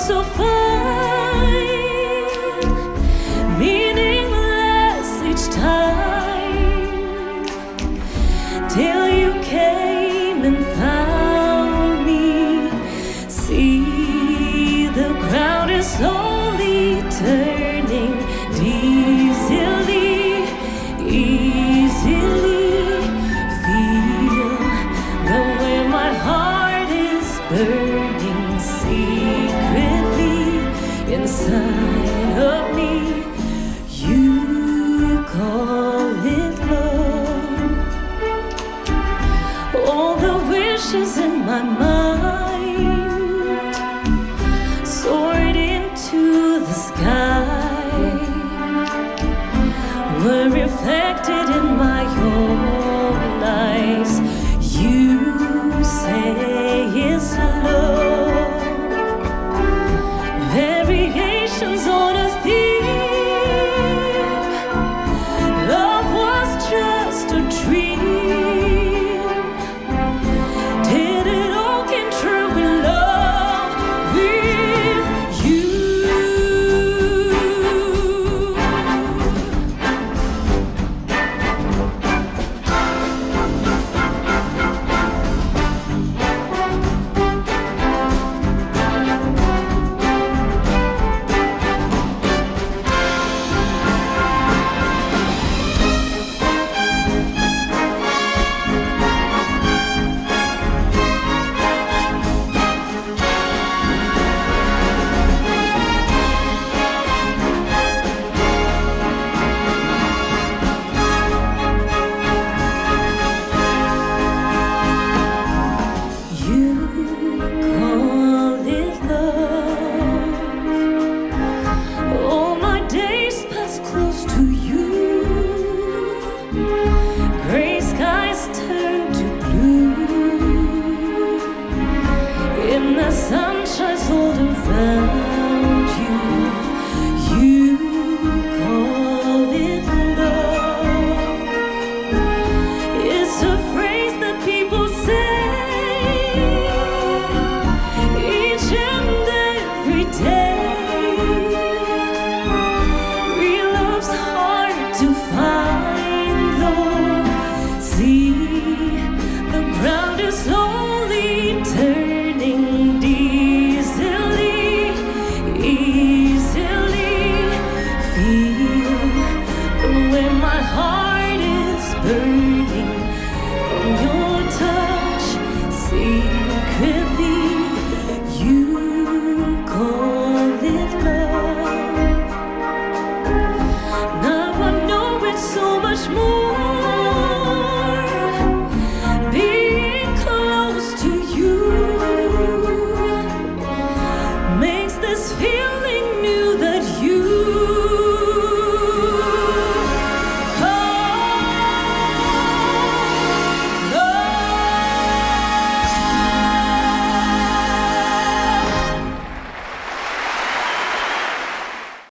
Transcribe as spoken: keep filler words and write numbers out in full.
so fine, meaningless each time, till you came and found me. See, the ground is slowly turning, easily, easily. Feel the way my heart is burning secretly inside of me. You call it love. All the wishes in my mind soared into the sky, were reflected in my own eyes. You say it's love, variations on a theme. Love was just a dream. Did it all come true in love with you? Sunshines all around you. You call it love. It's a phrase that people say each and every day. Real love's hard to find though. See, the ground is slowly turning easily, easily. Feel the way my heart is burning from your touch secretly.